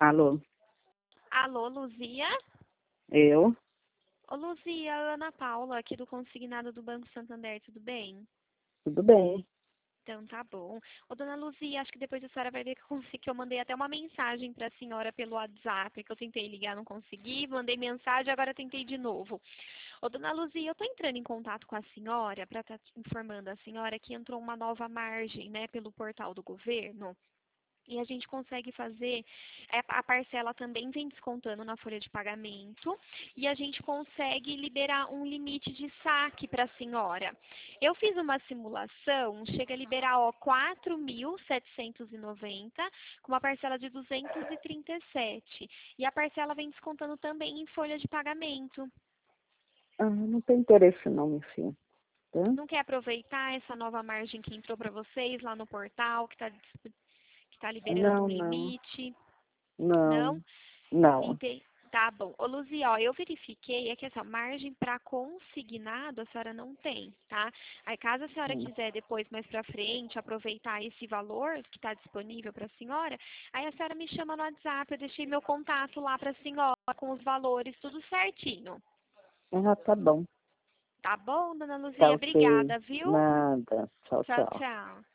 Alô, Alô, Luzia? eu? Ô, Luzia, Ana Paula, aqui do Consignado do Banco Santander, tudo bem? Tudo bem? Então tá bom. Ô, dona Luzia, acho que depois a senhora vai ver que eu mandei até uma mensagem para a senhora pelo WhatsApp, que eu tentei ligar, não consegui, mandei mensagem, agora tentei de novo. Ô, dona Luzia, eu estou entrando em contato com a senhora para estar informando a senhora que entrou uma nova margem, né, pelo portal do governo. E a gente consegue fazer, a parcela também vem descontando na folha de pagamento, e a gente consegue liberar um limite de saque para a senhora. Eu fiz uma simulação, chega a liberar 4.790, com uma parcela de 237. E a parcela vem descontando também em folha de pagamento. Não tem interesse não, minha filha. Tá? Não quer aproveitar essa nova margem que entrou para vocês lá no portal, que tá liberando um Não, não, limite? Não? não, não. Tá bom. Ô, Luzia, ó, eu verifiquei, é que essa margem para consignado a senhora não tem, tá? Aí, caso a senhora Hum. quiser depois, mais para frente, aproveitar esse valor que está disponível para a senhora, aí a senhora me chama no WhatsApp, eu deixei meu contato lá para a senhora, com os valores, tudo certinho. Tá bom. Tá bom, dona Tá Luzia? ok. Obrigada, viu? Nada. Tchau, Tchau, tchau. tchau.